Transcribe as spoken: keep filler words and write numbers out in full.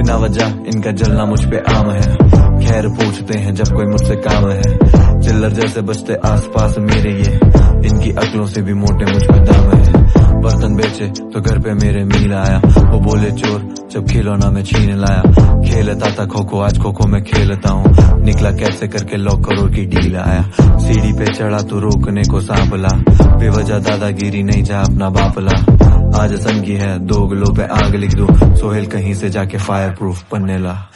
बिना वजह इनका जलना मुझ पे आम है। खैर पूछते हैं जब कोई मुझसे काम है। चिल्लर जैसे बचते आस पास मेरे ये, इनकी अकलों से भी मोटे मुझ पे दाम है। बर्तन बेचे तो घर पे मेरे मील आया, वो बोले चोर जब खिलौना में छीन लाया। खेलता था खो खो आज खो खो में खेलता हूँ, निकला कैसे करके लौ करोड़ की डील आया। सीढ़ी पे चढ़ा तो रोकने को सांपला, बेवजह दादागिरी नहीं जा अपना बापला। आज संगी है दो गलों पे आग लिख दो, सोहेल कहीं से जाके फायर प्रूफ पन्ने ला।